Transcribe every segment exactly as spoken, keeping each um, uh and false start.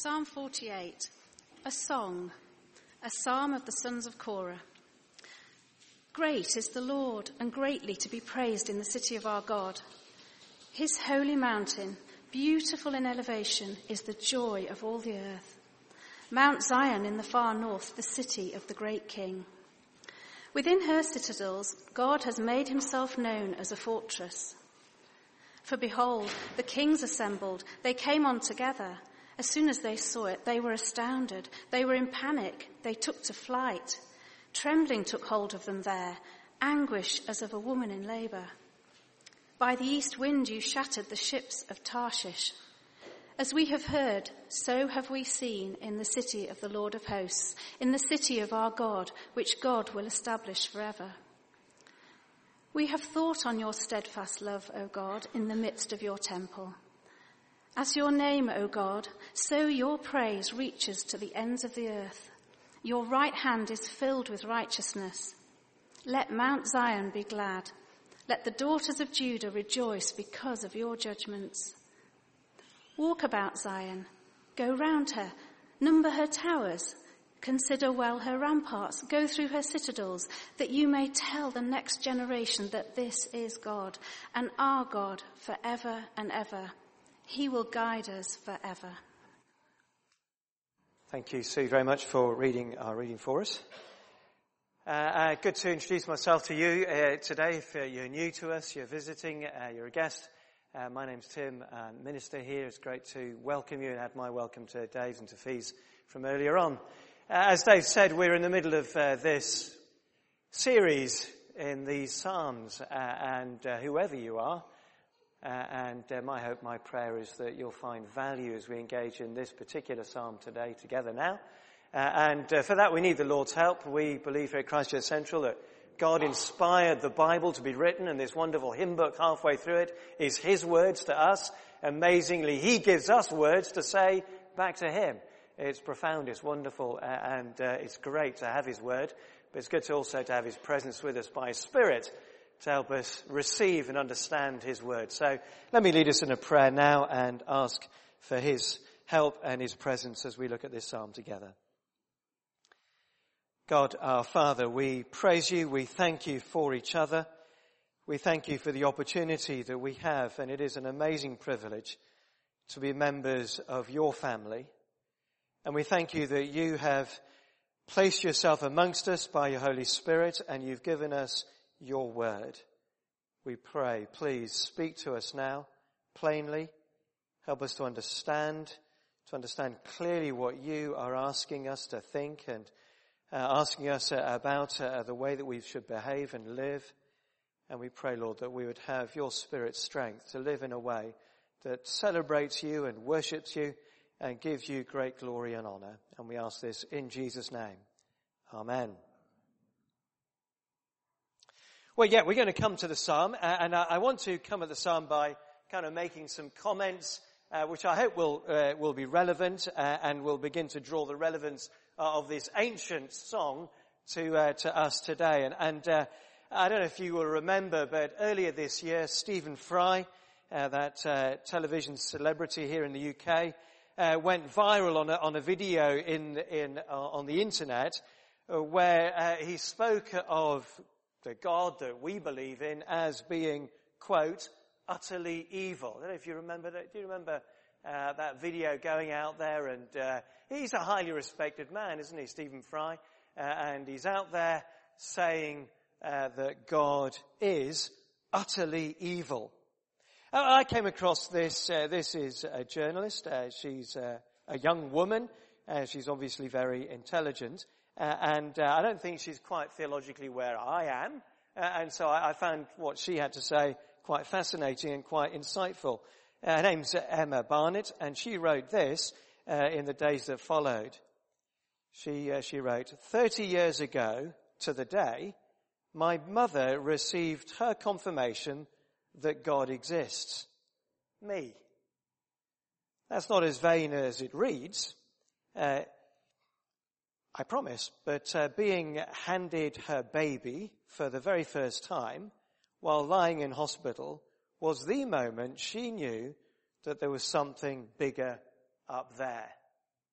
Psalm forty-eight, a song, a psalm of the sons of Korah. Great is the Lord, and greatly to be praised in the city of our God. His holy mountain, beautiful in elevation, is the joy of all the earth. Mount Zion in the far north, the city of the great King. Within her citadels, God has made himself known as a fortress. For behold, the kings assembled, they came on together. As soon as they saw it, they were astounded. They were in panic. They took to flight. Trembling took hold of them there, anguish as of a woman in labor. By the east wind you shattered the ships of Tarshish. As we have heard, so have we seen in the city of the Lord of hosts, in the city of our God, which God will establish forever. We have thought on your steadfast love, O God, in the midst of your temple. As your name, O God, so your praise reaches to the ends of the earth. Your right hand is filled with righteousness. Let Mount Zion be glad. Let the daughters of Judah rejoice because of your judgments. Walk about Zion. Go round her. Number her towers. Consider well her ramparts. Go through her citadels, that you may tell the next generation that this is God, and our God forever and ever. He will guide us forever. Thank you, Sue, very much for reading our reading for us. Uh, uh, good to introduce myself to you uh, today. If uh, you're new to us, you're visiting, uh, you're a guest. Uh, my name's Tim, uh, minister here. It's great to welcome you and add my welcome to Dave's and to Fee's from earlier on. Uh, as Dave said, we're in the middle of uh, this series in these Psalms, uh, and uh, whoever you are, Uh, and uh, my hope, my prayer is that you'll find value as we engage in this particular psalm today together now. Uh, and uh, for that we need the Lord's help. We believe here at Christ Church Central that God inspired the Bible to be written, and this wonderful hymn book halfway through it is his words to us. Amazingly, he gives us words to say back to him. It's profound, it's wonderful, uh, and uh, it's great to have his word, but it's good to also to have his presence with us by his Spirit to help us receive and understand his word. So let me lead us in a prayer now and ask for his help and his presence as we look at this psalm together. God, our Father, we praise you, we thank you for each other. We thank you for the opportunity that we have, and it is an amazing privilege to be members of your family. And we thank you that you have placed yourself amongst us by your Holy Spirit, and you've given us your word. We pray, please speak to us now plainly. Help us to understand, to understand clearly what you are asking us to think and uh, asking us uh, about uh, the way that we should behave and live. And we pray, Lord, that we would have your Spirit's strength to live in a way that celebrates you and worships you and gives you great glory and honor. And we ask this in Jesus' name. Amen. Well, yeah, we're going to come to the psalm, uh, and I, I want to come at the psalm by kind of making some comments, uh, which I hope will uh, will be relevant, uh, and will begin to draw the relevance uh, of this ancient song to uh, to us today. And, and uh, I don't know if you will remember, but earlier this year, Stephen Fry, uh, that uh, television celebrity here in the U K, uh, went viral on a, on a video in in uh, on the internet uh, where uh, he spoke of the God that we believe in as being, quote, utterly evil. I don't know if you remember that. Do you remember uh, that video going out there? And uh, he's a highly respected man, isn't he, Stephen Fry? Uh, and he's out there saying uh, that God is utterly evil. I came across this. Uh, this is a journalist. Uh, she's uh, a young woman. Uh, she's obviously very intelligent. Uh, and uh, I don't think she's quite theologically where I am. Uh, and so I, I found what she had to say quite fascinating and quite insightful. Uh, her name's Emma Barnett, and she wrote this uh, in the days that followed. She, uh, she wrote, thirty years ago to the day, my mother received her confirmation that God exists. Me. That's not as vain as it reads. Uh, I promise, but uh, being handed her baby for the very first time while lying in hospital was the moment she knew that there was something bigger up there.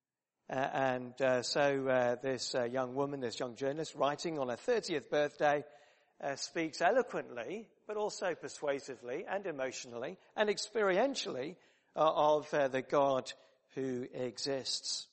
Uh, and uh, so uh, this uh, young woman, this young journalist, writing on her thirtieth birthday, uh, speaks eloquently, but also persuasively and emotionally and experientially uh, of uh, the God who exists.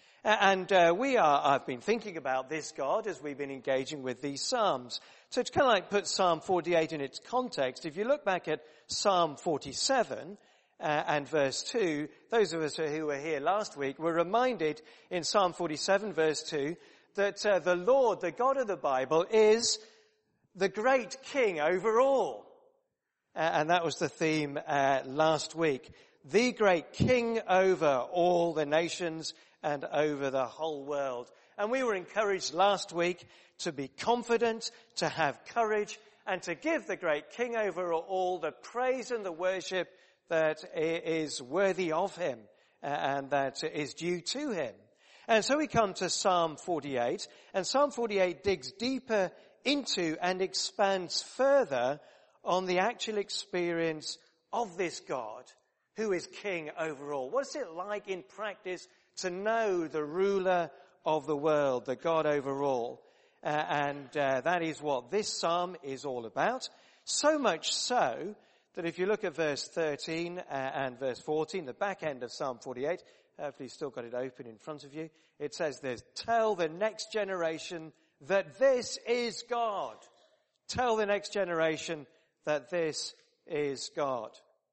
And uh, we are, I've been thinking about this God as we've been engaging with these Psalms. So to kind of like put Psalm forty-eight in its context, if you look back at Psalm forty-seven uh, and verse two, those of us who were here last week were reminded in Psalm forty-seven verse two that uh, the Lord, the God of the Bible, is the great King over all. Uh, and that was the theme uh, last week. The great King over all the nations and over the whole world. And we were encouraged last week to be confident, to have courage, and to give the great King over all the praise and the worship that is worthy of him uh, and that is due to him. And so we come to Psalm forty-eight, and Psalm forty-eight digs deeper into and expands further on the actual experience of this God who is King over all. What's it like in practice to know the ruler of the world, the God over all? Uh, and uh, that is what this psalm is all about. So much so that if you look at verse thirteen uh, and verse fourteen, the back end of Psalm forty-eight, hopefully you've still got it open in front of you, it says this: tell the next generation that this is God. Tell the next generation that this is God.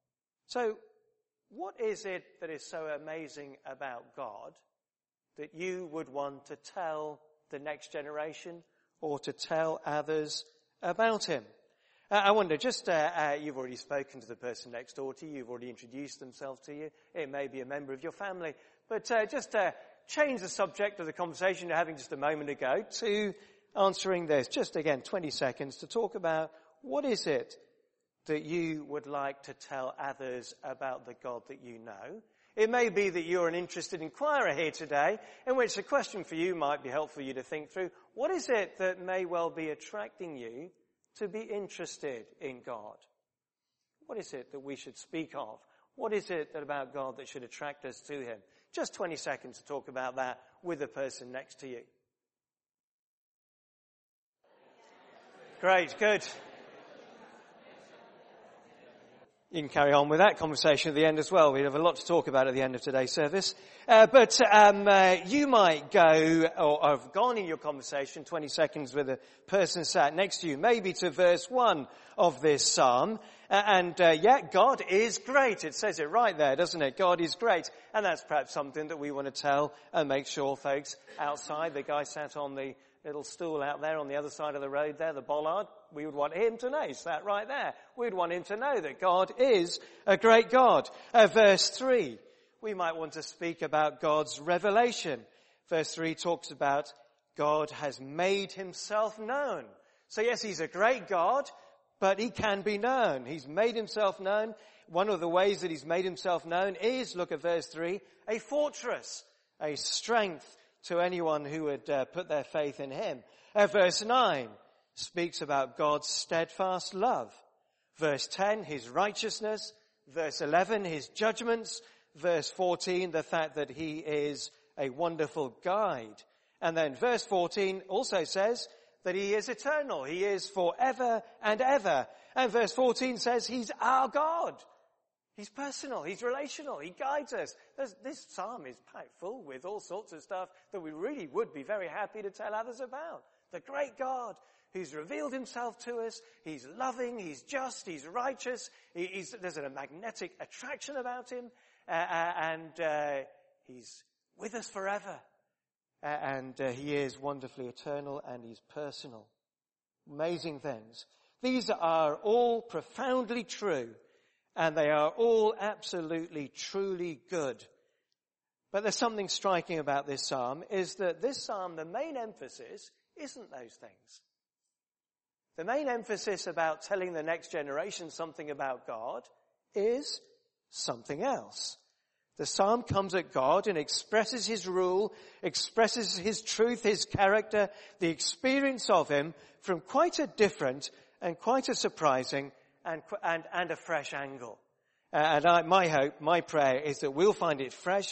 So, what is it that is so amazing about God that you would want to tell the next generation or to tell others about him? Uh, I wonder, just, uh, uh, you've already spoken to the person next door to you, you've already introduced themselves to you, it may be a member of your family, but uh, just uh, change the subject of the conversation you're having just a moment ago to answering this. Just again, twenty seconds to talk about what is it that you would like to tell others about the God that you know. It may be that you're an interested inquirer here today, in which the question for you might be helpful for you to think through. What is it that may well be attracting you to be interested in God? What is it that we should speak of? What is it that about God that should attract us to him? Just twenty seconds to talk about that with the person next to you. Great, good. You can carry on with that conversation at the end as well. We have a lot to talk about at the end of today's service. Uh, but um, uh, you might go, or have gone in your conversation, twenty seconds with a person sat next to you, maybe to verse one of this psalm. Uh, and uh, yeah, God is great. It says it right there, doesn't it? God is great. And that's perhaps something that we want to tell and make sure folks outside, the guy sat on the little stool out there on the other side of the road there, the bollard, we would want him to know. It's that right there. We'd want him to know that God is a great God. Uh, verse three, we might want to speak about God's revelation. Verse three talks about God has made himself known. So yes, he's a great God, but he can be known. He's made himself known. One of the ways that he's made himself known is, look at verse three, a fortress, a strength to anyone who would uh, put their faith in him. Uh, verse nine speaks about God's steadfast love. Verse ten, his righteousness. Verse eleven, his judgments. Verse fourteen, the fact that he is a wonderful guide. And then verse fourteen also says that he is eternal. He is forever and ever. And verse fourteen says he's our God. He's personal, he's relational, he guides us. There's, this psalm is packed full with all sorts of stuff that we really would be very happy to tell others about. The great God who's revealed himself to us, he's loving, he's just, he's righteous, he, he's, there's a magnetic attraction about him, uh, uh, and uh, he's with us forever. Uh, and uh, he is wonderfully eternal and he's personal. Amazing things. These are all profoundly true. And they are all absolutely, truly good. But there's something striking about this psalm, is that this psalm, the main emphasis isn't those things. The main emphasis about telling the next generation something about God is something else. The psalm comes at God and expresses his rule, expresses his truth, his character, the experience of him from quite a different and quite a surprising And, and, and a fresh angle. Uh, and I, my hope, my prayer is that we'll find it fresh,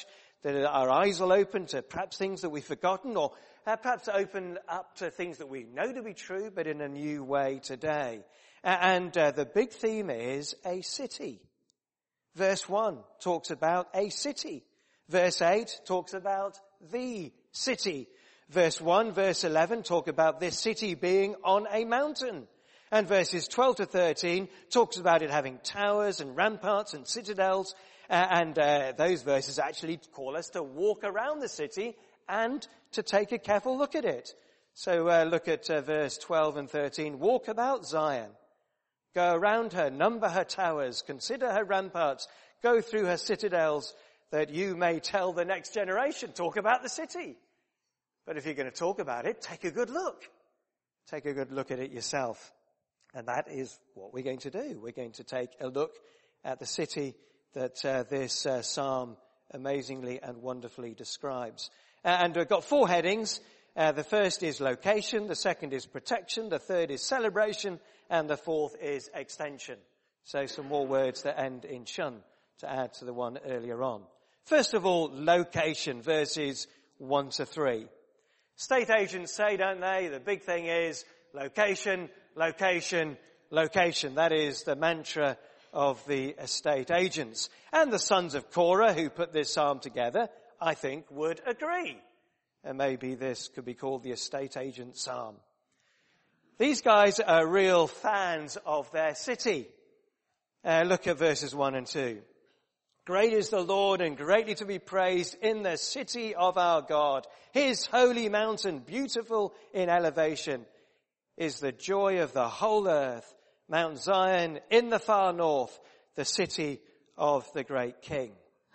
that our eyes will open to perhaps things that we've forgotten, or uh, perhaps open up to things that we know to be true, but in a new way today. Uh, and uh, the big theme is a city. Verse one talks about a city. Verse eight talks about the city. Verse one, verse eleven talk about this city being on a mountain. And verses twelve to thirteen talks about it having towers and ramparts and citadels. Uh, and uh, those verses actually call us to walk around the city and to take a careful look at it. So uh, look at uh, verse twelve and thirteen. Walk about Zion. Go around her, number her towers, consider her ramparts, go through her citadels, that you may tell the next generation. Talk about the city. But if you're going to talk about it, take a good look. Take a good look at it yourself. And that is what we're going to do. We're going to take a look at the city that uh, this uh, psalm amazingly and wonderfully describes. Uh, and we've got four headings. Uh, the first is location, the second is protection, the third is celebration, and the fourth is extension. So some more words that end in shun to add to the one earlier on. First of all, location, verses one to three. State agents say, don't they, the big thing is location, location, location. That is the mantra of the estate agents. And the sons of Korah, who put this psalm together, I think would agree. And maybe this could be called the estate agent psalm. These guys are real fans of their city. Uh, look at verses one and two. Great is the Lord and greatly to be praised in the city of our God. His holy mountain, beautiful in elevation, is the joy of the whole earth. Mount Zion in the far north, the city of the great King.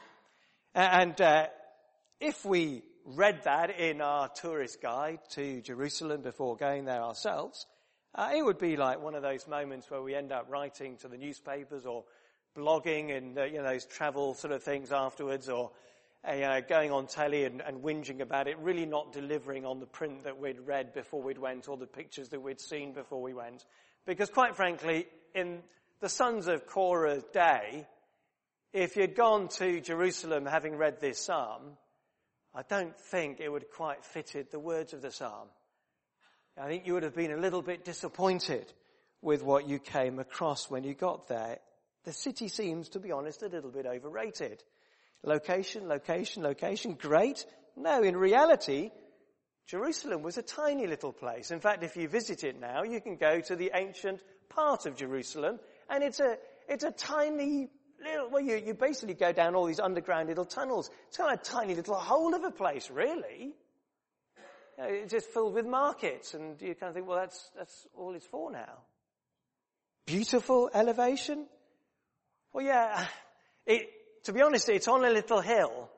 And uh, if we read that in our tourist guide to Jerusalem before going there ourselves, uh, it would be like one of those moments where we end up writing to the newspapers or blogging and, uh, you know, those travel sort of things afterwards, or uh, you know, going on telly and, and whinging about it, really not delivering on the print that we'd read before we'd went, or the pictures that we'd seen before we went. Because quite frankly, in the sons of Korah's day, if you'd gone to Jerusalem having read this psalm, I don't think it would quite fitted the words of the psalm. I think you would have been a little bit disappointed with what you came across when you got there. The city seems, to be honest, a little bit overrated. Location, location, location, great. No, in reality, Jerusalem was a tiny little place. In fact, if you visit it now, you can go to the ancient part of Jerusalem, and it's a it's a tiny little, well, you, you basically go down all these underground little tunnels. It's kind of a tiny little hole of a place, really. You know, it's just filled with markets, and you kind of think, well, that's that's all it's for now. Beautiful elevation? Well, yeah, it, to be honest, it's on a little hill.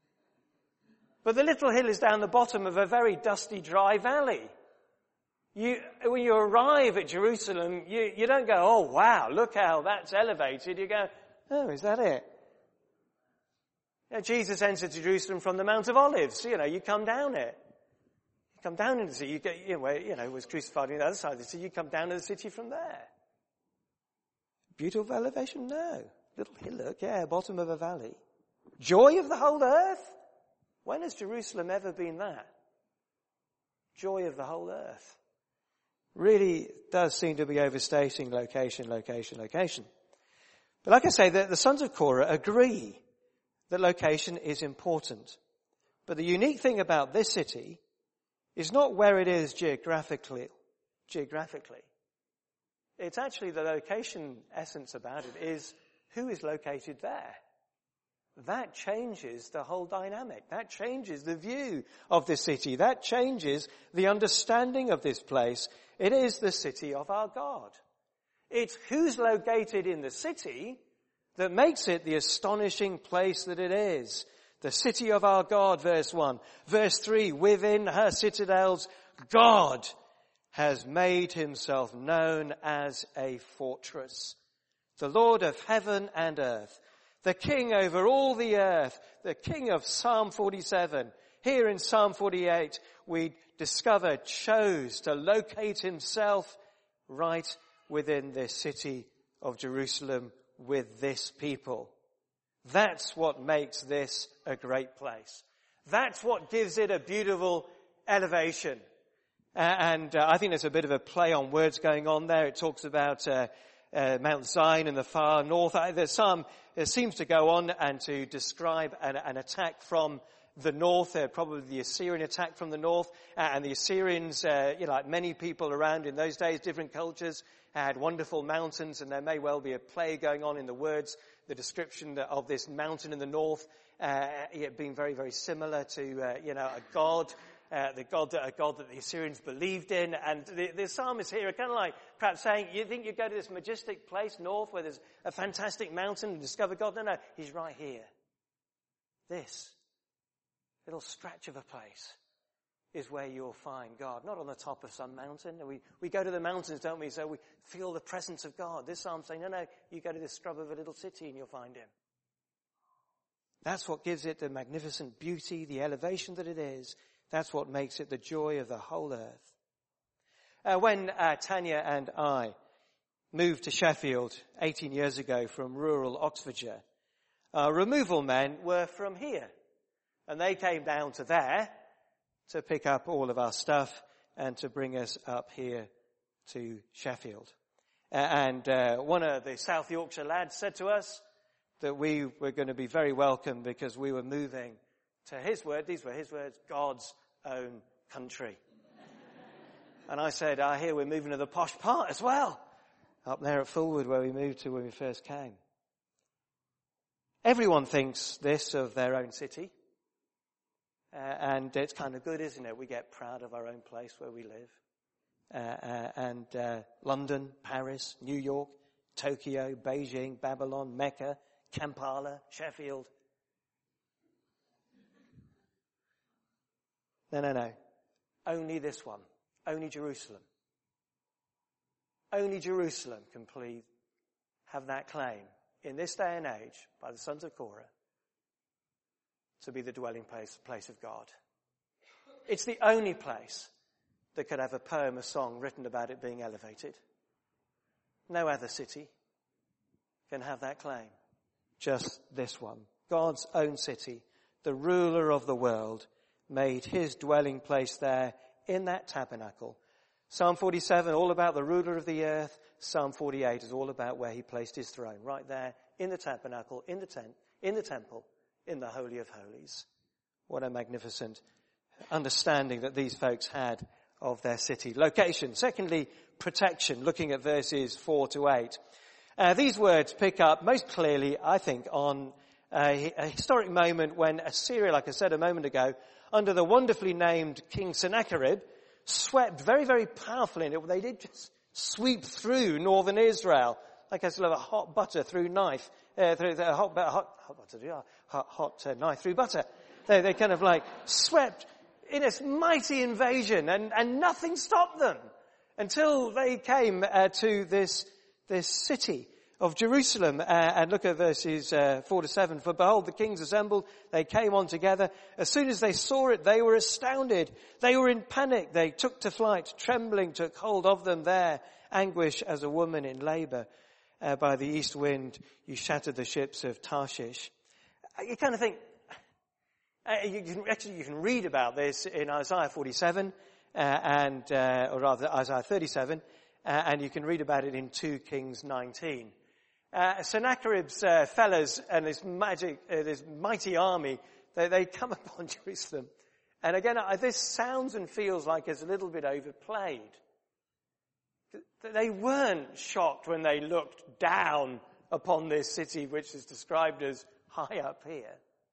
But the little hill is down the bottom of a very dusty, dry valley. You, when you arrive at Jerusalem, you, you don't go, oh, wow, look how that's elevated. You go, oh, is that it? You know, Jesus entered Jerusalem from the Mount of Olives. You know, you come down it. You come down into the city. You get, you know, where, you know, was crucified on the other side of the city. You come down to the city from there. Beautiful elevation? No. Little hillock, yeah, bottom of a valley. Joy of the whole earth? When has Jerusalem ever been that? Joy of the whole earth. Really does seem to be overstating location, location, location. But like I say, the, the sons of Korah agree that location is important. But the unique thing about this city is not where it is geographically. Geographically. It's actually the location essence about it is who is located there. That changes the whole dynamic. That changes the view of the city. That changes the understanding of this place. It is the city of our God. It's who's located in the city that makes it the astonishing place that it is. The city of our God, verse one. Verse three, within her citadels, God has made himself known as a fortress. The Lord of heaven and earth. The King over all the earth, the King of Psalm forty-seven. Here in Psalm forty-eight, we discover chose to locate himself right within this city of Jerusalem with this people. That's what makes this a great place. That's what gives it a beautiful elevation. Uh, and uh, I think there's a bit of a play on words going on there. It talks about uh, uh, Mount Zion in the far north. Uh, the psalm uh, seems to go on and to describe an, an attack from the north, uh, probably the Assyrian attack from the north. Uh, and the Assyrians, uh, you know, like many people around in those days, different cultures, had wonderful mountains, and there may well be a play going on in the words, the description of this mountain in the north, uh, it being very, very similar to, uh, you know, a god. Uh, the God that, a God that the Assyrians believed in. And the, the psalmists here are kind of like perhaps saying, you think you go to this majestic place north where there's a fantastic mountain and discover God? No, no, he's right here. This little scratch of a place is where you'll find God, not on the top of some mountain. We, we go to the mountains, don't we, so we feel the presence of God. This psalm's saying, no, no, you go to this scrub of a little city and you'll find him. That's what gives it the magnificent beauty, the elevation that it is. That's what makes it the joy of the whole earth. Uh, when uh, Tanya and I moved to Sheffield eighteen years ago from rural Oxfordshire, our removal men were from here. And they came down to there to pick up all of our stuff and to bring us up here to Sheffield. Uh, and uh, one of the South Yorkshire lads said to us that we were going to be very welcome because we were moving to his word, these were his words, God's own country. And I said, I hear we're moving to the posh part as well, up there at Fulwood where we moved to when we first came. Everyone thinks this of their own city. Uh, and it's kind of good, isn't it? We get proud of our own place where we live. Uh, uh, and uh, London, Paris, New York, Tokyo, Beijing, Babylon, Mecca, Kampala, Sheffield. No, no, no. Only this one. Only Jerusalem. Only Jerusalem can please have that claim in this day and age by the sons of Korah to be the dwelling place, place of God. It's the only place that could have a poem, a song written about it being elevated. No other city can have that claim. Just this one. God's own city, the ruler of the world, made his dwelling place there in that tabernacle. Psalm forty-seven, all about the ruler of the earth. Psalm forty-eight is all about where he placed his throne, right there in the tabernacle, in the tent, in the temple, in the Holy of Holies. What a magnificent understanding that these folks had of their city. Location. Secondly, protection, looking at verses four to eight. Uh, these words pick up most clearly, I think, on a, a historic moment when Assyria, like I said a moment ago, under the wonderfully named King Sennacherib, swept very, very powerfully. And they did just sweep through northern Israel, like a sort of a hot butter through knife, uh, through a hot, hot, hot butter, yeah, hot, hot uh, knife through butter. They, they kind of like swept in this mighty invasion, and, and nothing stopped them until they came uh, to this this city of Jerusalem. Uh, and look at verses uh, four to seven. For behold, the kings assembled. They came on together. As soon as they saw it, they were astounded. They were in panic. They took to flight. Trembling took hold of them there. Anguish as a woman in labor. Uh, by the east wind, you shattered the ships of Tarshish. Uh, you kind of think, uh, you can, actually you can read about this in Isaiah forty-seven, uh, and, uh, or rather Isaiah thirty-seven, uh, and you can read about it in two Kings nineteen. Uh, Sennacherib's uh, fellows and this magic, uh, this mighty army, they, they come upon Jerusalem. And again, uh, this sounds and feels like it's a little bit overplayed. They weren't shocked when they looked down upon this city, which is described as high up here.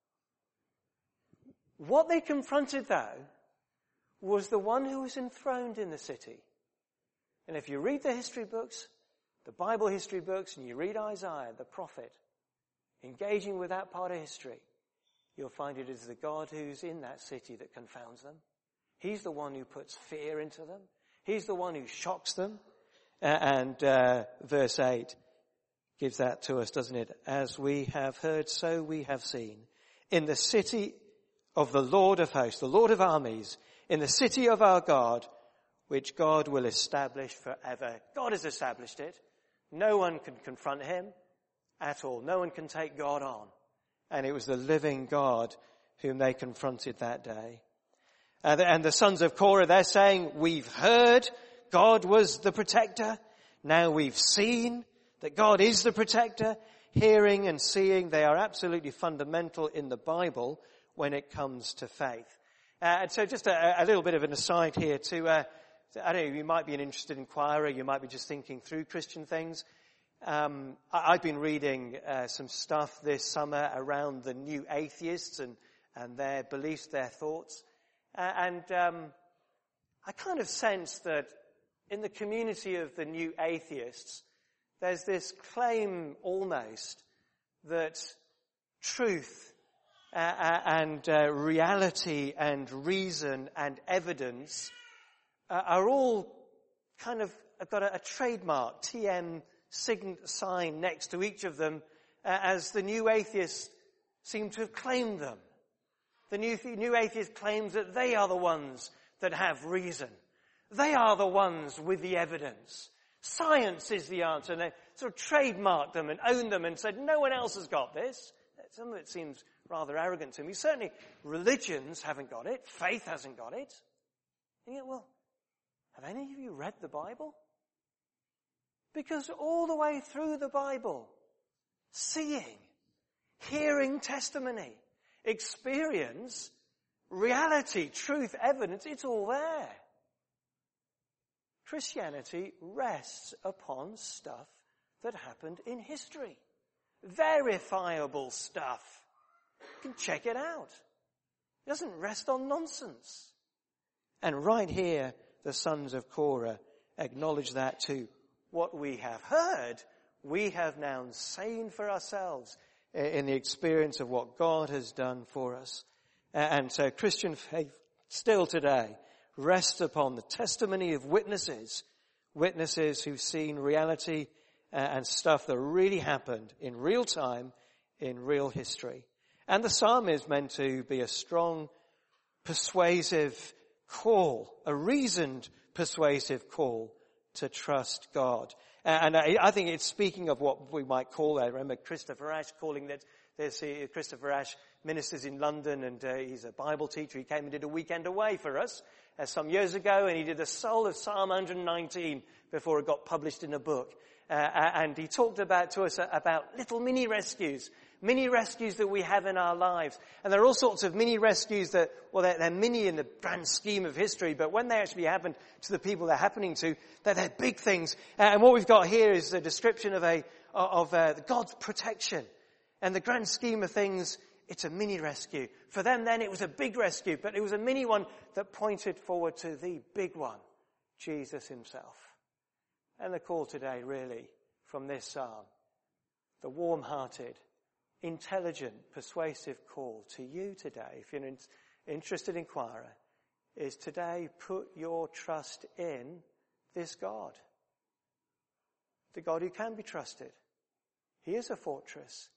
What they confronted, though, was the one who was enthroned in the city. And if you read the history books, the Bible history books, and you read Isaiah, the prophet, engaging with that part of history, you'll find it is the God who's in that city that confounds them. He's the one who puts fear into them. He's the one who shocks them. Uh, and uh, verse eight gives that to us, doesn't it? As we have heard, so we have seen. In the city of the Lord of hosts, the Lord of armies, in the city of our God, which God will establish forever. God has established it. No one can confront him at all. No one can take God on. And it was the living God whom they confronted that day. Uh, and the sons of Korah, they're saying, we've heard God was the protector. Now we've seen that God is the protector. Hearing and seeing, they are absolutely fundamental in the Bible when it comes to faith. Uh, and so just a, a little bit of an aside here to, uh, I don't know, you might be an interested inquirer, you might be just thinking through Christian things. Um, I, I've been reading uh, some stuff this summer around the new atheists and, and their beliefs, their thoughts. Uh, and um, I kind of sense that in the community of the new atheists, there's this claim almost that truth uh, uh, and uh, reality and reason and evidence uh, are all kind of have got a, a trademark, T M sign, sign next to each of them uh, as the new atheists seem to have claimed them. The new, new atheist claims that they are the ones that have reason. They are the ones with the evidence. Science is the answer. And they sort of trademarked them and owned them and said, no one else has got this. Some of it seems rather arrogant to me. Certainly religions haven't got it. Faith hasn't got it. And yet, well, have any of you read the Bible? Because all the way through the Bible, seeing, hearing testimony, experience, reality, truth, evidence, it's all there. Christianity rests upon stuff that happened in history. Verifiable stuff. You can check it out. It doesn't rest on nonsense. And right here, the sons of Korah acknowledge that too. What we have heard, we have now seen for ourselves in the experience of what God has done for us. And so Christian faith still today rests upon the testimony of witnesses, witnesses who've seen reality and stuff that really happened in real time, in real history. And the psalm is meant to be a strong, persuasive call, a reasoned, persuasive call to trust God. And I think it's speaking of what we might call, I remember Christopher Ash calling that, there's Christopher Ash ministers in London, and uh, he's a Bible teacher. He came and did a weekend away for us uh, some years ago, and he did the soul of Psalm one hundred nineteen before it got published in a book. Uh, and he talked about to us about little mini rescues, mini rescues that we have in our lives. And there are all sorts of mini rescues that, well, they're, they're mini in the grand scheme of history, but when they actually happen to the people they're happening to, they're, they're big things. Uh, and what we've got here is a description of a of uh, God's protection. And the grand scheme of things, it's a mini rescue. For them then it was a big rescue, but it was a mini one that pointed forward to the big one, Jesus himself. And the call today really from this psalm, the warm-hearted, intelligent, persuasive call to you today, if you're an interested inquirer, is today put your trust in this God. The God who can be trusted. He is a fortress.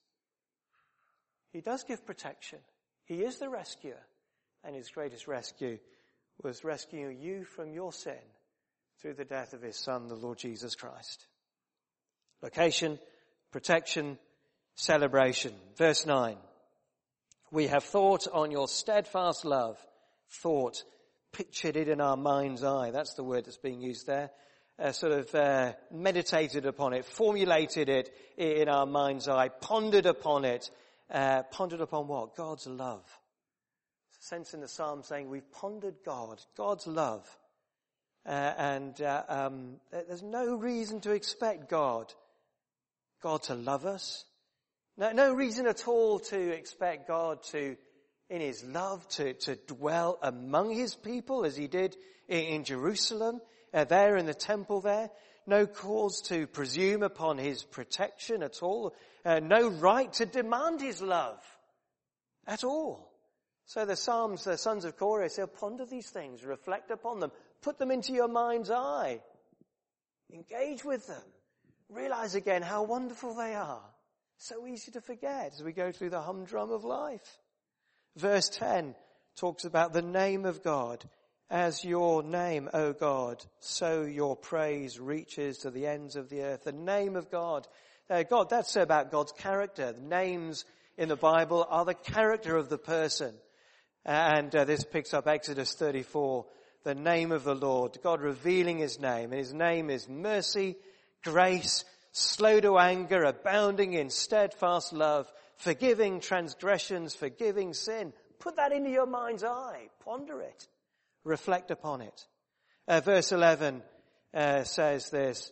He does give protection. He is the rescuer. And his greatest rescue was rescuing you from your sin through the death of his Son, the Lord Jesus Christ. Location, protection, celebration. Verse nine. We have thought on your steadfast love. Thought, pictured it in our mind's eye. That's the word that's being used there. Uh, sort of uh, meditated upon it, formulated it in our mind's eye, pondered upon it. Uh, pondered upon what? God's love. There's a sense in the psalm saying we've pondered God, God's love. Uh, and uh, um, there's no reason to expect God, God to love us. No, no reason at all to expect God to, in his love, to, to dwell among his people as he did in, in Jerusalem, uh, there in the temple there. No cause to presume upon his protection at all. Uh, no right to demand his love at all. So the Psalms, the sons of Korah say, ponder these things, reflect upon them, put them into your mind's eye, engage with them, realize again how wonderful they are. So easy to forget as we go through the humdrum of life. Verse ten talks about the name of God. As your name, O God, so your praise reaches to the ends of the earth. The name of God. Uh, God, that's about God's character. The names in the Bible are the character of the person. And uh, this picks up Exodus thirty-four, the name of the Lord, God revealing his name. And his name is mercy, grace, slow to anger, abounding in steadfast love, forgiving transgressions, forgiving sin. Put that into your mind's eye. Ponder it. Reflect upon it. Uh, verse eleven uh, says this,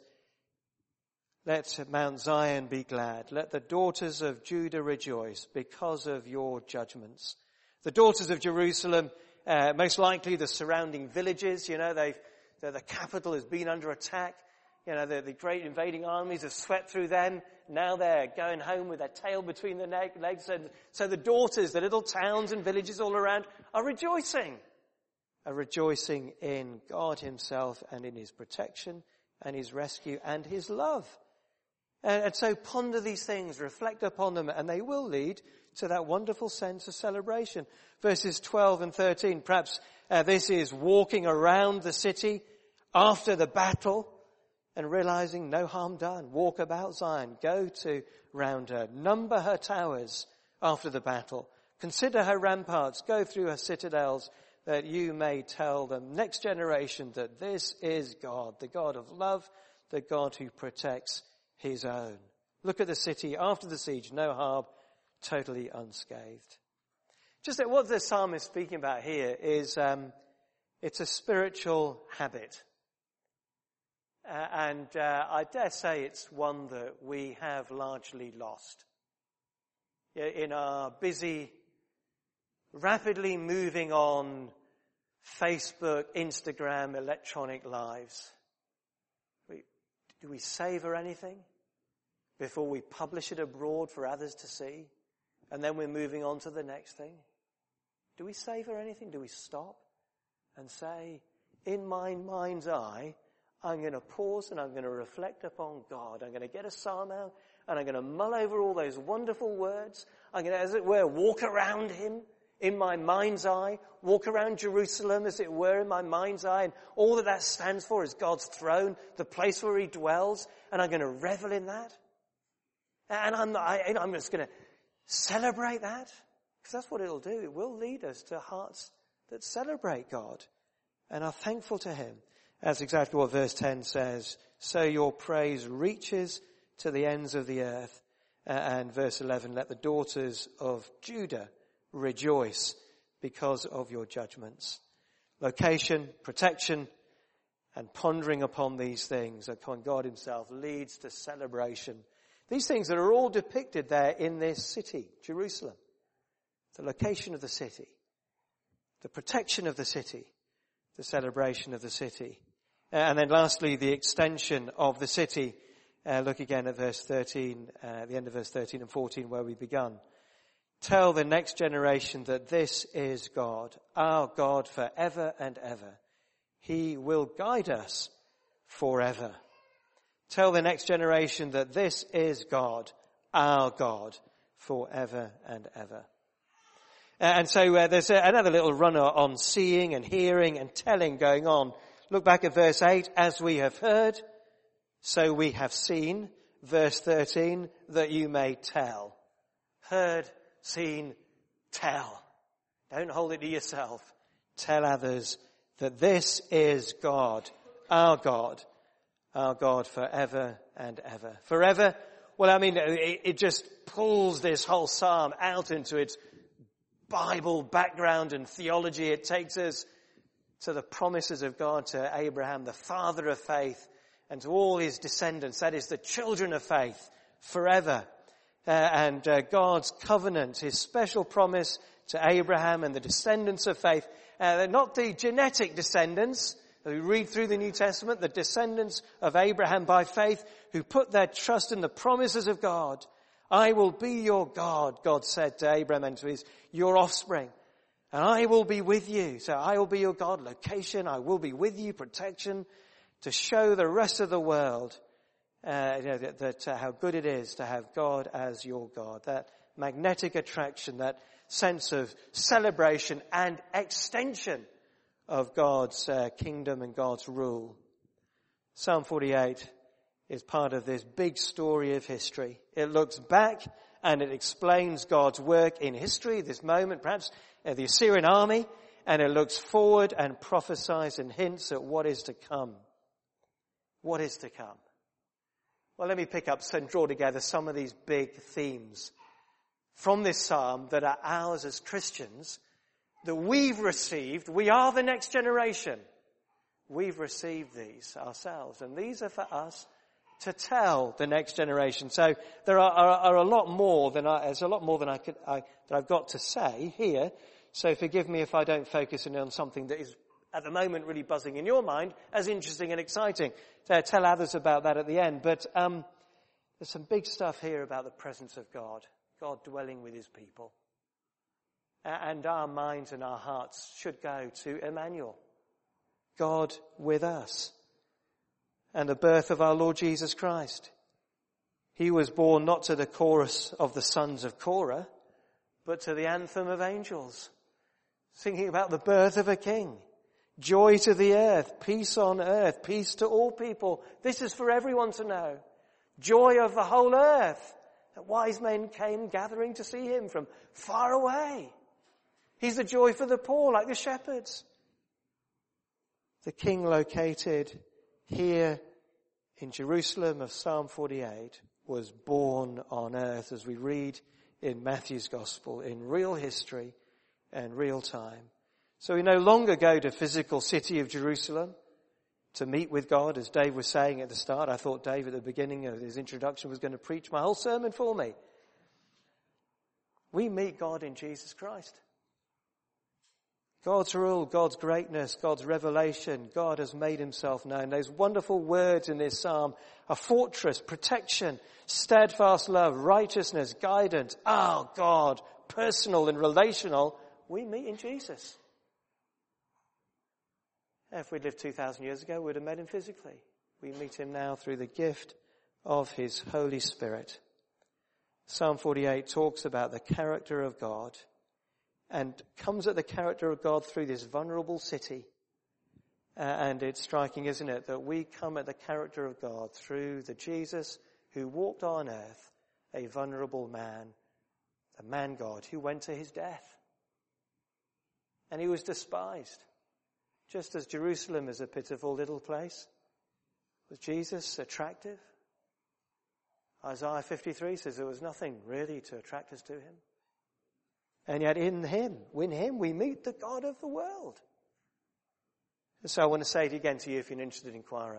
let Mount Zion be glad. Let the daughters of Judah rejoice because of your judgments. The daughters of Jerusalem, uh, most likely the surrounding villages, you know, they've, the, the capital has been under attack. You know, the, the great invading armies have swept through them. Now they're going home with their tail between their neck, legs. And so the daughters, the little towns and villages all around are rejoicing. Are rejoicing in God himself and in his protection and his rescue and his love. And, and so ponder these things, reflect upon them, and they will lead to that wonderful sense of celebration. Verses twelve and thirteen, perhaps uh, this is walking around the city after the battle and realizing no harm done. Walk about Zion, go to round her, number her towers after the battle, consider her ramparts, go through her citadels, that you may tell the next generation that this is God, the God of love, the God who protects his own. Look at the city after the siege, no harm, totally unscathed. Just that what the psalmist is speaking about here is um, it's a spiritual habit. Uh, and uh, I dare say it's one that we have largely lost. In our busy, rapidly moving on Facebook, Instagram, electronic lives, we, do we savor anything before we publish it abroad for others to see? And then we're moving on to the next thing. Do we savor anything? Do we stop and say, in my mind's eye, I'm going to pause and I'm going to reflect upon God. I'm going to get a psalm out and I'm going to mull over all those wonderful words. I'm going to, as it were, walk around him in my mind's eye, walk around Jerusalem, as it were, in my mind's eye. And all that that stands for is God's throne, the place where he dwells. And I'm going to revel in that. And I'm, I, I'm just going to celebrate that, because that's what it'll do. It will lead us to hearts that celebrate God and are thankful to him. That's exactly what verse ten says. So your praise reaches to the ends of the earth. Uh, and verse eleven, let the daughters of Judah rejoice because of your judgments. Location, protection, and pondering upon these things, upon God himself, leads to celebration. These things that are all depicted there in this city, Jerusalem. The location of the city, the protection of the city, the celebration of the city. Uh, and then lastly, the extension of the city. Uh, look again at verse thirteen, uh, the end of verse thirteen and fourteen where we begun. Tell the next generation that this is God, our God forever and ever. He will guide us forever. Tell the next generation that this is God, our God, forever and ever. And so uh, there's a, another little runner on seeing and hearing and telling going on. Look back at verse eight. As we have heard, so we have seen. Verse thirteen, that you may tell. Heard, seen, tell. Don't hold it to yourself. Tell others that this is God, our God. Our God forever and ever. Forever, well, I mean, it, it just pulls this whole psalm out into its Bible background and theology. It takes us to the promises of God to Abraham, the father of faith, and to all his descendants, that is, the children of faith, forever. Uh, and uh, God's covenant, his special promise to Abraham and the descendants of faith, uh, not the genetic descendants. We read through the New Testament, the descendants of Abraham by faith who put their trust in the promises of God. I will be your God, God said to Abraham and to his, your offspring. And I will be with you. So I will be your God. Location, I will be with you. Protection, to show the rest of the world uh, you know, that, that uh, how good it is to have God as your God. That magnetic attraction, that sense of celebration and extension of God's uh, kingdom and God's rule. Psalm forty-eight is part of this big story of history. It looks back and it explains God's work in history, this moment, perhaps uh, the Assyrian army, and it looks forward and prophesies and hints at what is to come. What is to come? Well, let me pick up and draw together some of these big themes from this psalm that are ours as Christians, that we've received. We are the next generation. We've received these ourselves, and these are for us to tell the next generation. So there are, are, are a lot more than I, there's a lot more than I could, I, that I've got to say here. So forgive me if I don't focus in on something that is at the moment really buzzing in your mind as interesting and exciting. So tell others about that at the end. But um, there's some big stuff here about the presence of God, God dwelling with his people. And our minds and our hearts should go to Emmanuel, God with us, and the birth of our Lord Jesus Christ. He was born not to the chorus of the sons of Korah, but to the anthem of angels, singing about the birth of a king. Joy to the earth, peace on earth, peace to all people. This is for everyone to know. Joy of the whole earth, that wise men came gathering to see him from far away. He's the joy for the poor, like the shepherds. The king located here in Jerusalem of Psalm forty-eight was born on earth, as we read in Matthew's Gospel, in real history and real time. So we no longer go to physical city of Jerusalem to meet with God, as Dave was saying at the start. I thought Dave at the beginning of his introduction was going to preach my whole sermon for me. We meet God in Jesus Christ. God's rule, God's greatness, God's revelation, God has made himself known. Those wonderful words in this psalm, a fortress, protection, steadfast love, righteousness, guidance. Oh, God, personal and relational, we meet in Jesus. If we'd lived two thousand years ago, we'd have met him physically. We meet him now through the gift of his Holy Spirit. Psalm forty-eight talks about the character of God and comes at the character of God through this vulnerable city. Uh, and it's striking, isn't it, that we come at the character of God through the Jesus who walked on earth, a vulnerable man, a man God who went to his death. And he was despised. Just as Jerusalem is a pitiful little place, was Jesus attractive? Isaiah fifty-three says there was nothing really to attract us to him. And yet in him, in him, we meet the God of the world. And so I want to say it again to you if you're an interested inquirer.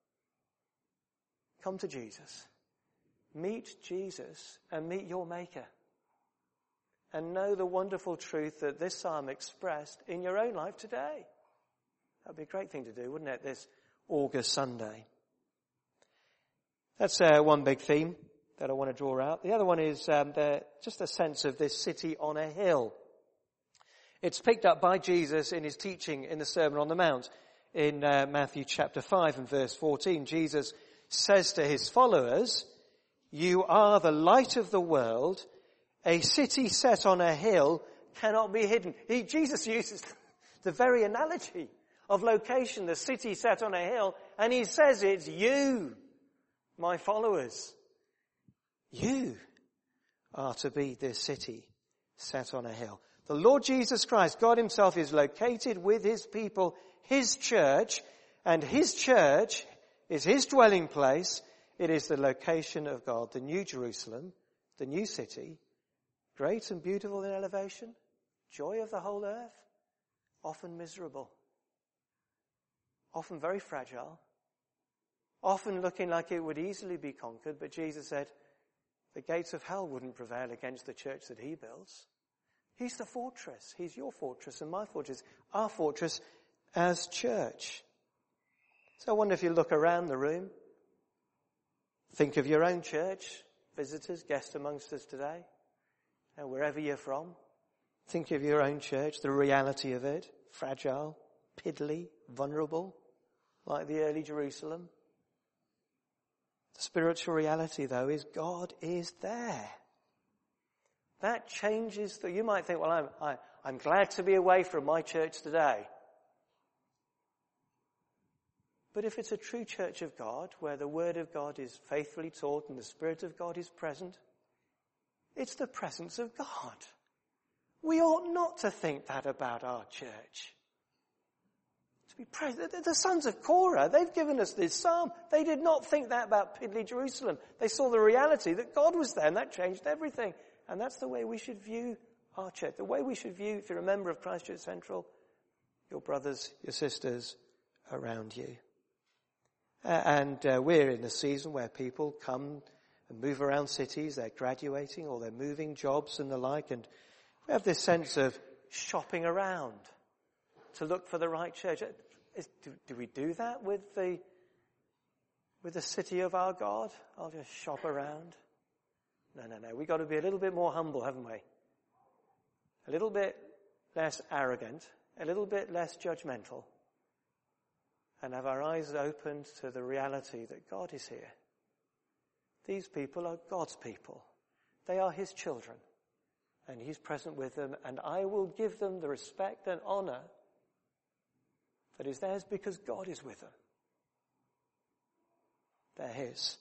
Come to Jesus. Meet Jesus and meet your Maker. And know the wonderful truth that this psalm expressed in your own life today. That would be a great thing to do, wouldn't it, this August Sunday? That's uh, one big theme that I want to draw out. The other one is um, the, just a sense of this city on a hill. It's picked up by Jesus in his teaching in the Sermon on the Mount. In uh, Matthew chapter five and verse fourteen, Jesus says to his followers, "You are the light of the world. A city set on a hill cannot be hidden." He, Jesus uses the very analogy of location, the city set on a hill, and he says it's you, my followers. You are to be this city set on a hill. The Lord Jesus Christ, God himself, is located with his people, his church, and his church is his dwelling place. It is the location of God, the New Jerusalem, the new city, great and beautiful in elevation, joy of the whole earth, often miserable, often very fragile, often looking like it would easily be conquered, but Jesus said the gates of hell wouldn't prevail against the church that he builds. He's the fortress. He's your fortress and my fortress, our fortress as church. So I wonder if you look around the room, think of your own church, visitors, guests amongst us today, and wherever you're from, think of your own church, the reality of it, fragile, piddly, vulnerable, like the early Jerusalem. The spiritual reality, though, is God is there. That changes the, you might think, well, I'm, I, I'm glad to be away from my church today. But if it's a true church of God, where the Word of God is faithfully taught and the Spirit of God is present, It's the presence of God. We ought not to think that about our church. To be praised. The, the sons of Korah, they've given us this psalm. They did not think that about piddly Jerusalem. They saw the reality that God was there, and that changed everything. And that's the way we should view our church. The way we should view, if you're a member of Christ Church Central, your brothers, your sisters around you. Uh, and uh, we're in a season where people come and move around cities. They're graduating or they're moving jobs and the like. And we have this sense of shopping around to look for the right church. Is, do, do we do that with the with the city of our God? I'll just shop around. No, no, no. We've got to be a little bit more humble, haven't we? A little bit less arrogant, a little bit less judgmental, and have our eyes opened to the reality that God is here. These people are God's people. They are his children, and he's present with them, and I will give them the respect and honor that is theirs because God is with them. They're his.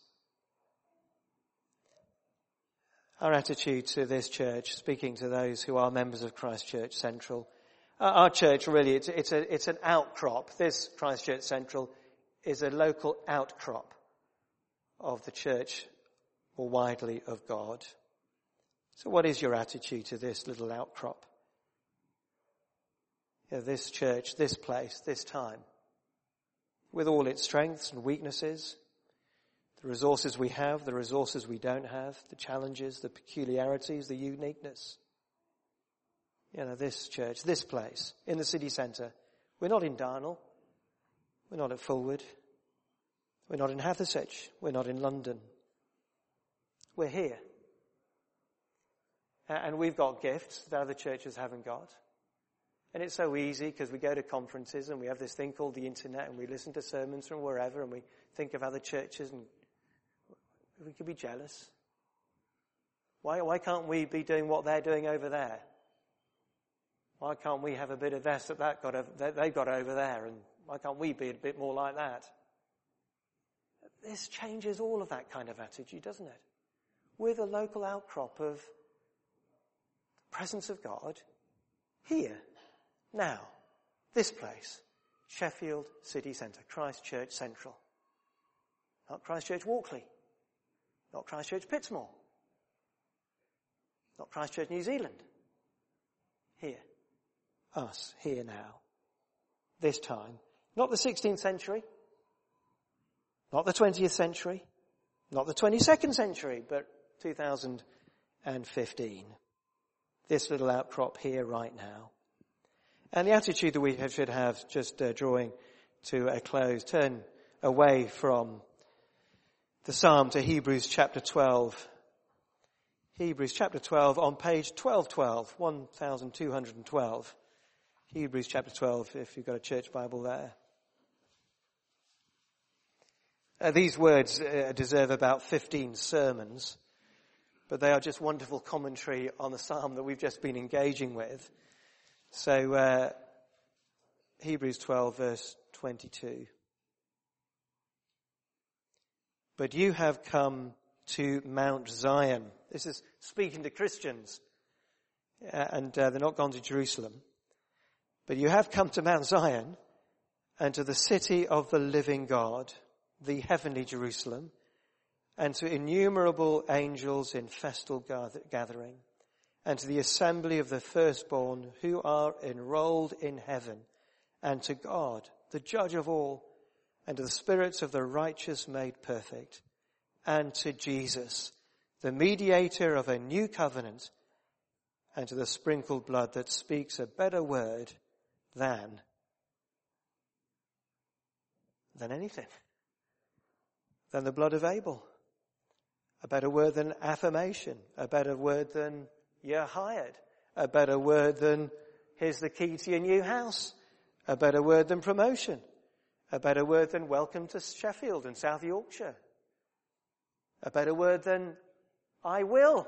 Our attitude to this church, speaking to those who are members of Christ Church Central, uh, our church really, it's, it's, a, it's an outcrop. This Christ Church Central is a local outcrop of the church more widely of God. So what is your attitude to this little outcrop? You know, this church, this place, this time, with all its strengths and weaknesses, the resources we have, the resources we don't have, the challenges, the peculiarities, the uniqueness. You know, this church, this place, in the city centre. We're not in Darnall. We're not at Fulwood. We're not in Hathersage. We're not in London. We're here. And we've got gifts that other churches haven't got. And it's so easy because we go to conferences and we have this thing called the internet and we listen to sermons from wherever and we think of other churches and we could be jealous. Why, why can't we be doing what they're doing over there? Why can't we have a bit of this that, that got over, that they've got over there, and why can't we be a bit more like that? This changes all of that kind of attitude, doesn't it? We're the local outcrop of the presence of God here, now, this place, Sheffield City Centre, Christ Church Central. Not Christ Church Walkley. Not Christ Church Pittsmore. Not Christ Church New Zealand. Here. Us, here now. This time. Not the sixteenth century. Not the twentieth century. Not the twenty-second century, but two thousand fifteen. This little outcrop here right now. And the attitude that we should have, just uh, drawing to a close, turn away from the Psalm to Hebrews chapter twelve. Hebrews chapter twelve on page twelve twelve, one thousand two hundred twelve. Hebrews chapter twelve, if you've got a church Bible there. Uh, these words uh, deserve about fifteen sermons, but they are just wonderful commentary on the psalm that we've just been engaging with. So, uh, Hebrews twelve verse twenty-two. But you have come to Mount Zion. This is speaking to Christians, uh, and uh, they're not gone to Jerusalem. But you have come to Mount Zion and to the city of the living God, the heavenly Jerusalem, and to innumerable angels in festal gather- gathering, and to the assembly of the firstborn who are enrolled in heaven, and to God, the judge of all, and to the spirits of the righteous made perfect, and to Jesus, the mediator of a new covenant, and to the sprinkled blood that speaks a better word than, than anything, than the blood of Abel. A better word than affirmation, a better word than you're hired, a better word than here's the key to your new house, a better word than promotion, a better word than welcome to Sheffield and South Yorkshire, a better word than I will,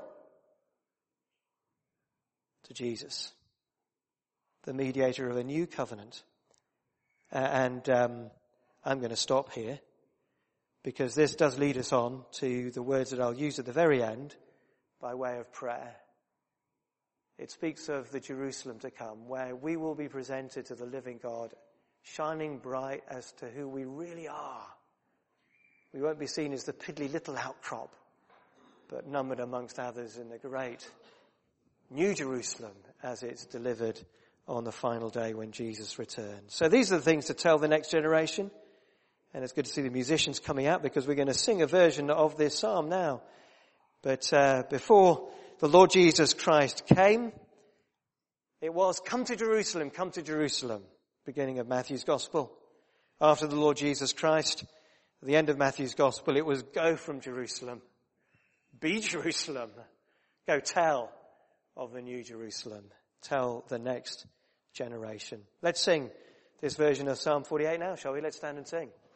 to Jesus, the mediator of a new covenant. Uh, and um, I'm going to stop here, because this does lead us on to the words that I'll use at the very end, by way of prayer. It speaks of the Jerusalem to come, where we will be presented to the living God, shining bright as to who we really are. We won't be seen as the piddly little outcrop, but numbered amongst others in the great New Jerusalem as it's delivered on the final day when Jesus returns. So these are the things to tell the next generation. And it's good to see the musicians coming out, because we're going to sing a version of this psalm now. But uh, before the Lord Jesus Christ came, it was, "Come to Jerusalem, come to Jerusalem," beginning of Matthew's Gospel. After the Lord Jesus Christ, at the end of Matthew's Gospel, it was, "Go from Jerusalem, be Jerusalem, go tell of the New Jerusalem, tell the next generation." Let's sing this version of Psalm forty-eight now, shall we? Let's stand and sing.